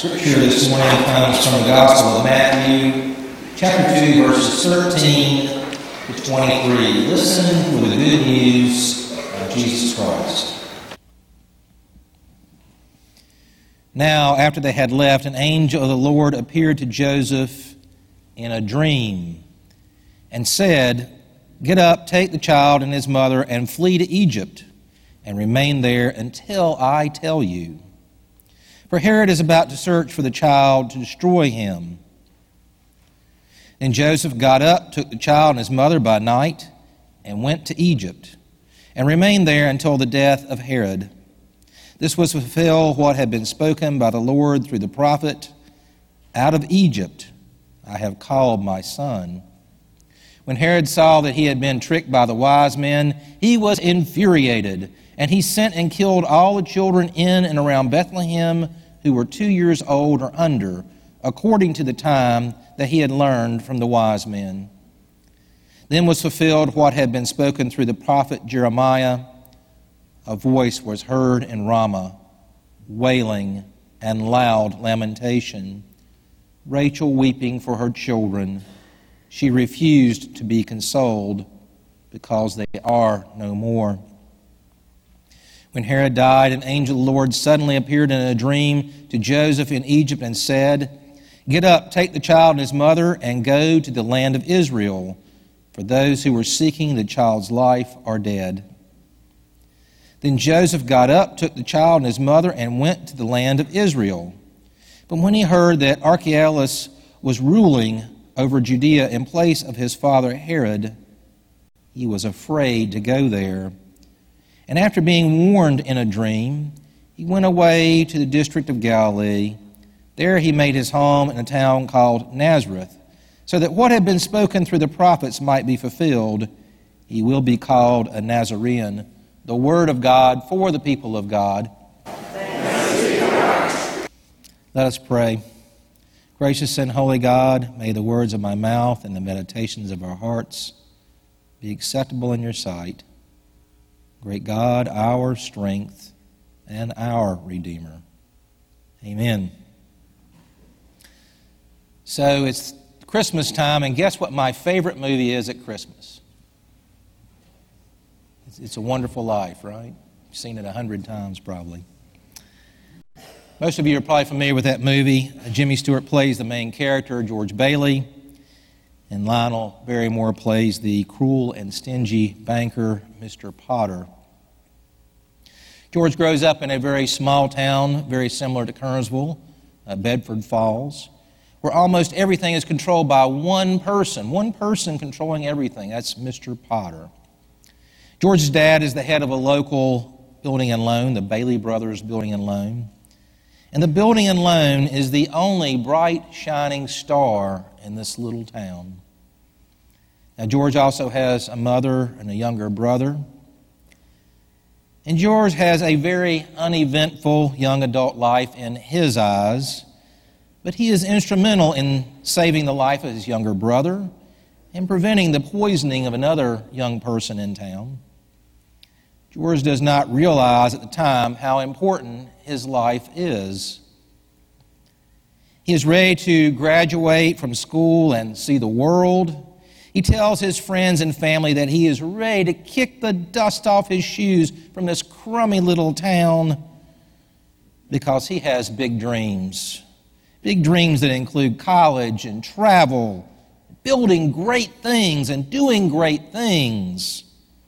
Scripture this morning comes from the Gospel of Matthew, chapter 2, verses 13 to 23. Listen for the good news of Jesus Christ. Now, after they had left, an angel of the Lord appeared to Joseph in a dream and said, "Get up, take the child and his mother, and flee to Egypt, and remain there until I tell you. For Herod is about to search for the child to destroy him." Then Joseph got up, took the child and his mother by night, and went to Egypt, and remained there until the death of Herod. This was to fulfill what had been spoken by the Lord through the prophet, "Out of Egypt I have called my son." When Herod saw that he had been tricked by the wise men, he was infuriated, and he sent and killed all the children in and around Bethlehem who were 2 years old or under, according to the time that he had learned from the wise men. Then was fulfilled what had been spoken through the prophet Jeremiah. A voice was heard in Ramah, wailing and loud lamentation, Rachel weeping for her children. She refused to be consoled because they are no more. When Herod died, an angel of the Lord suddenly appeared in a dream to Joseph in Egypt and said, "Get up, take the child and his mother, and go to the land of Israel, for those who were seeking the child's life are dead." Then Joseph got up, took the child and his mother, and went to the land of Israel. But when he heard that Archelaus was ruling over Judea in place of his father Herod, he was afraid to go there. And after being warned in a dream, he went away to the district of Galilee. There he made his home in a town called Nazareth, so that what had been spoken through the prophets might be fulfilled. He will be called a Nazarene. The word of God for the people of God. Let us pray. Gracious and holy God, may the words of my mouth and the meditations of our hearts be acceptable in your sight. Great God, our strength and our Redeemer. Amen. So it's Christmas time, and guess what my favorite movie is at Christmas? It's a Wonderful Life, right? You've seen it 100 times probably. Most of you are probably familiar with that movie. Jimmy Stewart plays the main character, George Bailey, and Lionel Barrymore plays the cruel and stingy banker, Mr. Potter. George grows up in a very small town, very similar to Kernersville, Bedford Falls, where almost everything is controlled by one person controlling everything. That's Mr. Potter. George's dad is the head of a local building and loan, the Bailey Brothers Building and Loan. And the building and loan is the only bright, shining star in this little town. Now, George also has a mother and a younger brother. And George has a very uneventful young adult life in his eyes, but he is instrumental in saving the life of his younger brother and preventing the poisoning of another young person in town. George does not realize at the time how important his life is. He is ready to graduate from school and see the world. He tells his friends and family that he is ready to kick the dust off his shoes from this crummy little town because he has big dreams. Big dreams that include college and travel, building great things and doing great things.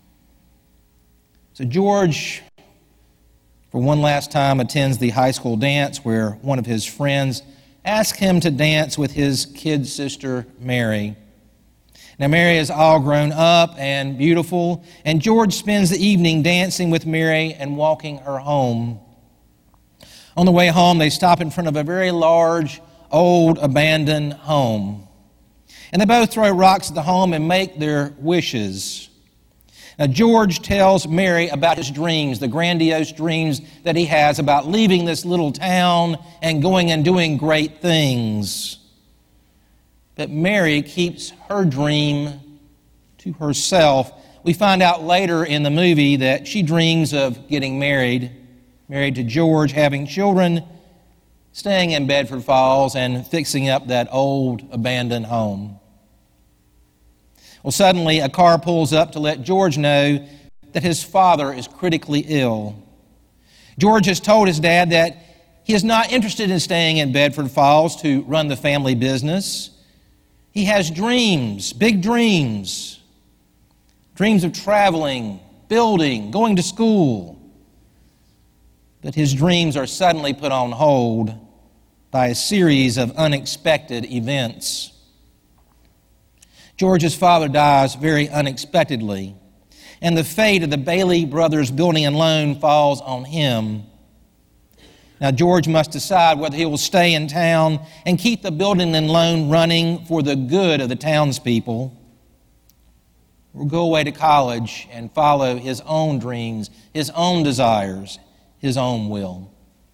So George, for one last time, attends the high school dance where one of his friends asks him to dance with his kid sister, Mary. Now, Mary is all grown up and beautiful, and George spends the evening dancing with Mary and walking her home. On the way home, they stop in front of a very large, old, abandoned home. And they both throw rocks at the home and make their wishes. Now, George tells Mary about his dreams, the grandiose dreams that he has about leaving this little town and going and doing great things. But Mary keeps her dream to herself. We find out later in the movie that she dreams of getting married to George, having children, staying in Bedford Falls and fixing up that old abandoned home. Well, suddenly a car pulls up to let George know that his father is critically ill. George has told his dad that he is not interested in staying in Bedford Falls to run the family business. He has dreams, big dreams. Dreams of traveling, building, going to school. But his dreams are suddenly put on hold by a series of unexpected events. George's father dies very unexpectedly, and the fate of the Bailey Brothers Building and Loan falls on him. Now, George must decide whether he will stay in town and keep the building and loan running for the good of the townspeople, or go away to college and follow his own dreams, his own desires, his own will.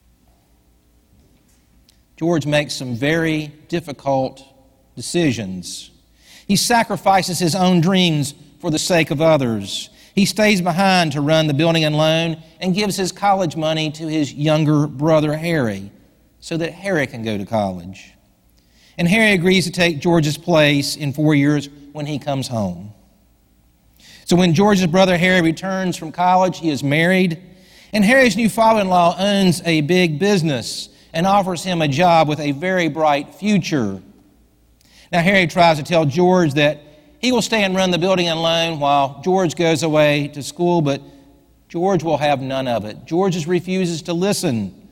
George makes some very difficult decisions. He sacrifices his own dreams for the sake of others. He stays behind to run the building and loan and gives his college money to his younger brother, Harry, so that Harry can go to college. And Harry agrees to take George's place in 4 years when he comes home. So when George's brother, Harry, returns from college, he is married, and Harry's new father-in-law owns a big business and offers him a job with a very bright future. Now, Harry tries to tell George that he will stay and run the building and loan while George goes away to school, but George will have none of it. George just refuses to listen.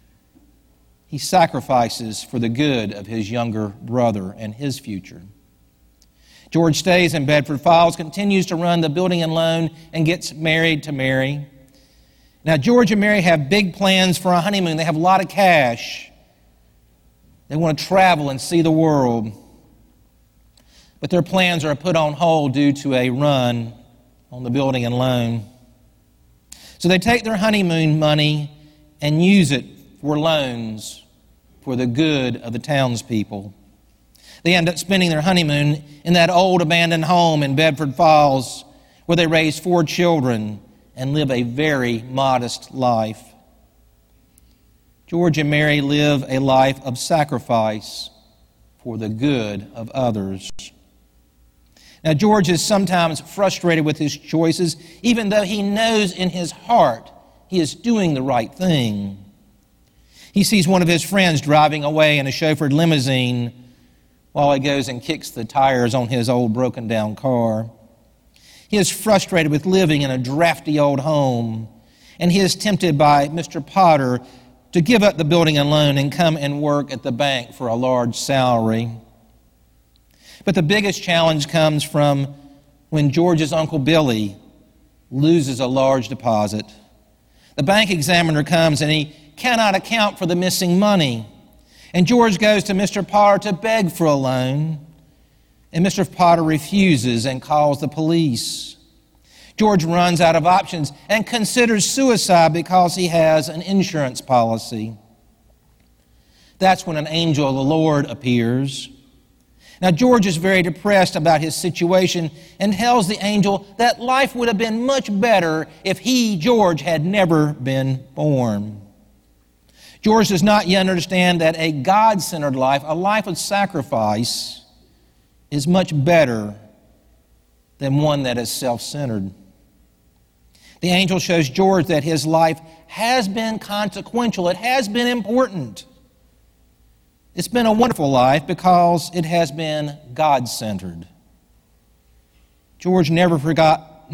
He sacrifices for the good of his younger brother and his future. George stays in Bedford Falls, continues to run the building and loan, and gets married to Mary. Now, George and Mary have big plans for a honeymoon. They have a lot of cash. They want to travel and see the world. But their plans are put on hold due to a run on the building and loan. So they take their honeymoon money and use it for loans for the good of the townspeople. They end up spending their honeymoon in that old abandoned home in Bedford Falls, where they raise 4 children and live a very modest life. George and Mary live a life of sacrifice for the good of others. Now, George is sometimes frustrated with his choices, even though he knows in his heart he is doing the right thing. He sees one of his friends driving away in a chauffeured limousine while he goes and kicks the tires on his old broken-down car. He is frustrated with living in a drafty old home, and he is tempted by Mr. Potter to give up the building and loan and come and work at the bank for a large salary. But the biggest challenge comes from when George's Uncle Billy loses a large deposit. The bank examiner comes and he cannot account for the missing money. And George goes to Mr. Potter to beg for a loan. And Mr. Potter refuses and calls the police. George runs out of options and considers suicide because he has an insurance policy. That's when an angel of the Lord appears. Now, George is very depressed about his situation and tells the angel that life would have been much better if he, George, had never been born. George does not yet understand that a God-centered life, a life of sacrifice, is much better than one that is self-centered. The angel shows George that his life has been consequential. It has been important. It's been a wonderful life because it has been God-centered. George never got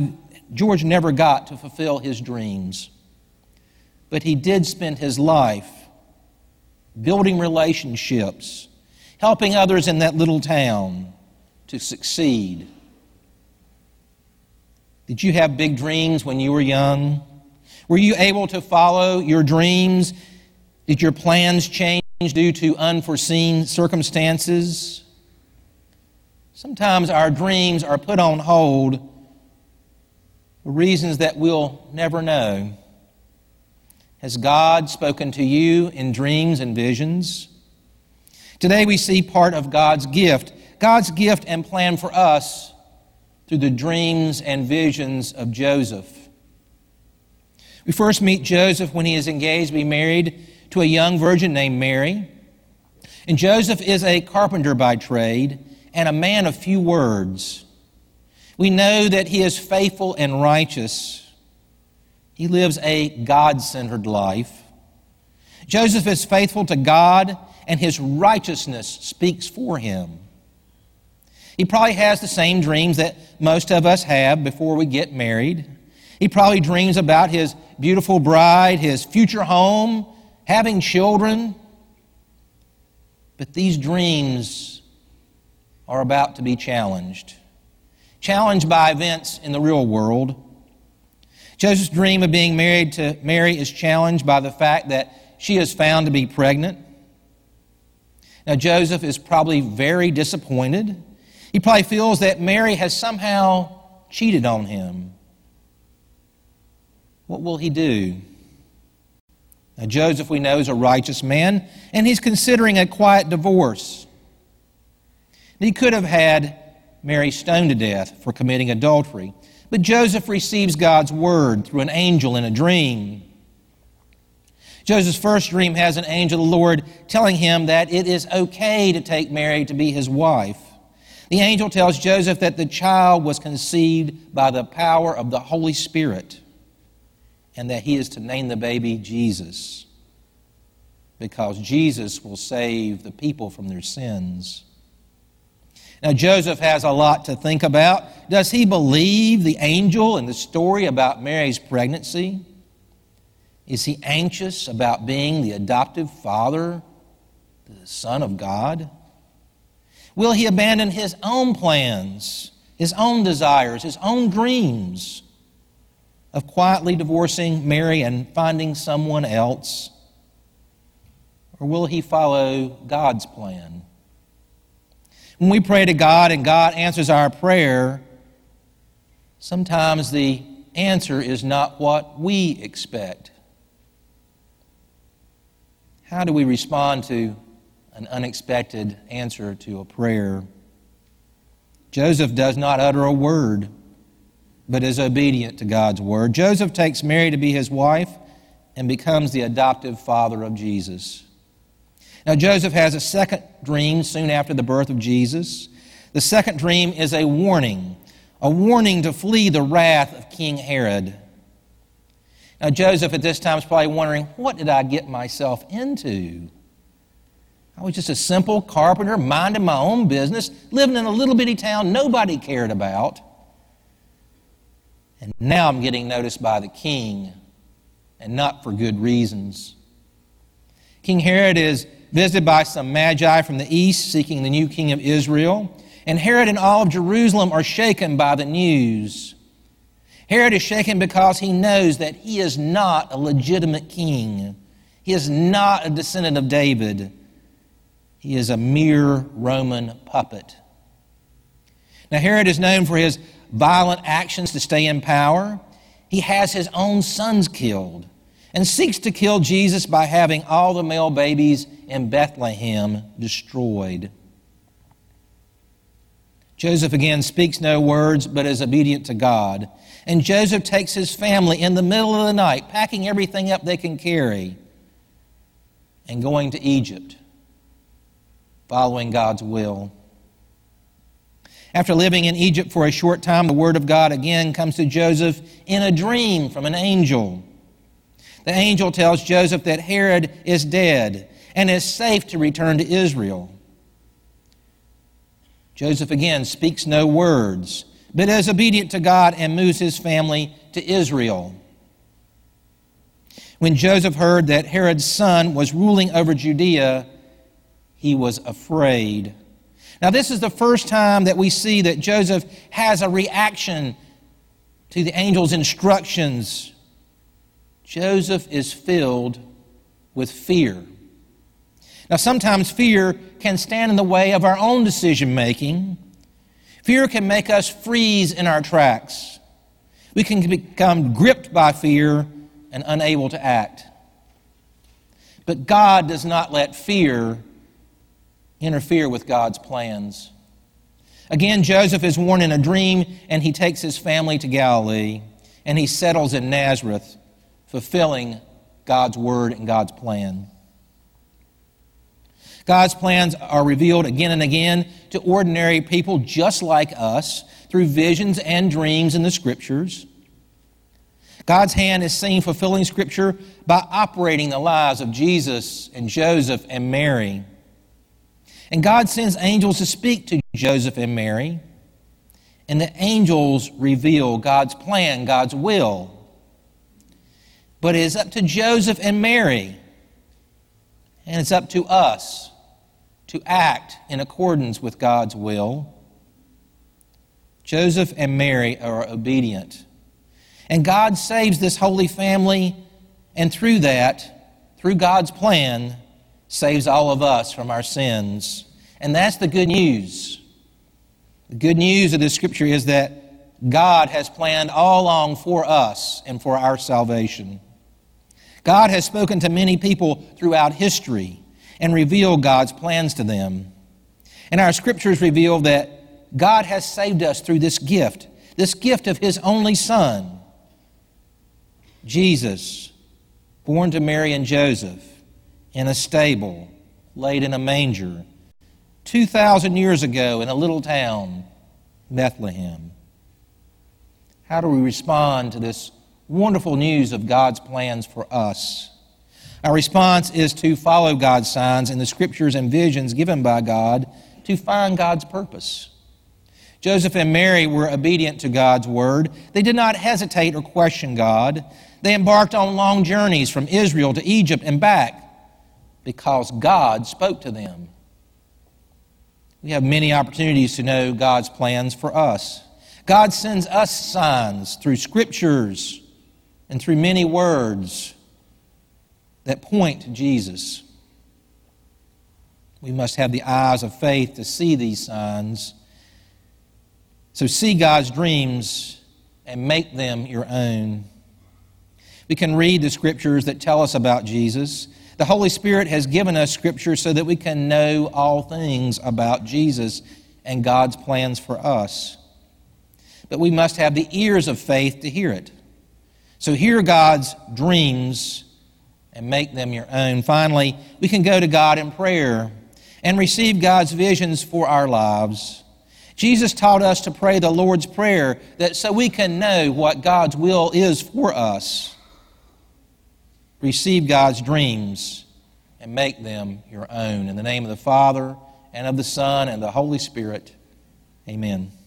to fulfill his dreams, but he did spend his life building relationships, helping others in that little town to succeed. Did you have big dreams when you were young? Were you able to follow your dreams? Did your plans change due to unforeseen circumstances? Sometimes our dreams are put on hold for reasons that we'll never know. Has God spoken to you in dreams and visions? Today we see part of God's gift and plan for us through the dreams and visions of Joseph. We first meet Joseph when he is engaged to be married to a young virgin named Mary. And Joseph is a carpenter by trade and a man of few words. We know that he is faithful and righteous. He lives a God-centered life. Joseph is faithful to God, and his righteousness speaks for him. He probably has the same dreams that most of us have before we get married. He probably dreams about his beautiful bride, his future home, having children. But these dreams are about to be challenged by events in the real world. Joseph's dream of being married to Mary is challenged by the fact that she is found to be pregnant. Now, Joseph is probably very disappointed. He probably feels that Mary has somehow cheated on him. What will he do? Now, Joseph, we know, is a righteous man, and he's considering a quiet divorce. He could have had Mary stoned to death for committing adultery, but Joseph receives God's word through an angel in a dream. Joseph's first dream has an angel of the Lord telling him that it is okay to take Mary to be his wife. The angel tells Joseph that the child was conceived by the power of the Holy Spirit and that he is to name the baby Jesus because Jesus will save the people from their sins. Now, Joseph has a lot to think about. Does he believe the angel and the story about Mary's pregnancy? Is he anxious about being the adoptive father, the Son of God? Will he abandon his own plans, his own desires, his own dreams of quietly divorcing Mary and finding someone else? Or will he follow God's plan? When we pray to God and God answers our prayer, sometimes the answer is not what we expect. How do we respond to an unexpected answer to a prayer? Joseph does not utter a word, but is obedient to God's word. Joseph takes Mary to be his wife and becomes the adoptive father of Jesus. Now, Joseph has a second dream soon after the birth of Jesus. The second dream is a warning to flee the wrath of King Herod. Now, Joseph at this time is probably wondering, what did I get myself into? I was just a simple carpenter, minding my own business, living in a little bitty town nobody cared about. And now I'm getting noticed by the king, and not for good reasons. King Herod is visited by some magi from the east seeking the new king of Israel, and Herod and all of Jerusalem are shaken by the news. Herod is shaken because he knows that he is not a legitimate king. He is not a descendant of David. He is a mere Roman puppet. Now, Herod is known for his violent actions to stay in power. He has his own sons killed and seeks to kill Jesus by having all the male babies in Bethlehem destroyed. Joseph again speaks no words but is obedient to God. And Joseph takes his family in the middle of the night, packing everything up they can carry, and going to Egypt, following God's will. After living in Egypt for a short time, the word of God again comes to Joseph in a dream from an angel. The angel tells Joseph that Herod is dead and is safe to return to Israel. Joseph again speaks no words, but is obedient to God and moves his family to Israel. When Joseph heard that Herod's son was ruling over Judea, he was afraid. Now, this is the first time that we see that Joseph has a reaction to the angel's instructions. Joseph is filled with fear. Now, sometimes fear can stand in the way of our own decision-making. Fear can make us freeze in our tracks. We can become gripped by fear and unable to act. But God does not let fear interfere with God's plans. Again, Joseph is warned in a dream, and he takes his family to Galilee, and he settles in Nazareth, fulfilling God's word and God's plan. God's plans are revealed again and again to ordinary people just like us through visions and dreams in the Scriptures. God's hand is seen fulfilling Scripture by operating the lives of Jesus and Joseph and Mary. And God sends angels to speak to Joseph and Mary, and the angels reveal God's plan, God's will. But it is up to Joseph and Mary, and it's up to us to act in accordance with God's will. Joseph and Mary are obedient. And God saves this holy family, and through that, through God's plan, saves all of us from our sins. And that's the good news. The good news of this Scripture is that God has planned all along for us and for our salvation. God has spoken to many people throughout history and revealed God's plans to them. And our Scriptures reveal that God has saved us through this gift of His only Son, Jesus, born to Mary and Joseph in a stable, laid in a manger, 2,000 years ago in a little town, Bethlehem. How do we respond to this wonderful news of God's plans for us? Our response is to follow God's signs in the Scriptures and visions given by God to find God's purpose. Joseph and Mary were obedient to God's word. They did not hesitate or question God. They embarked on long journeys from Israel to Egypt and back because God spoke to them. We have many opportunities to know God's plans for us. God sends us signs through Scriptures and through many words that point to Jesus. We must have the eyes of faith to see these signs. So see God's dreams and make them your own. We can read the Scriptures that tell us about Jesus. The Holy Spirit has given us Scripture so that we can know all things about Jesus and God's plans for us. But we must have the ears of faith to hear it. So hear God's dreams and make them your own. Finally, we can go to God in prayer and receive God's visions for our lives. Jesus taught us to pray the Lord's Prayer so we can know what God's will is for us. Receive God's dreams and make them your own. In the name of the Father, and of the Son, and the Holy Spirit, amen.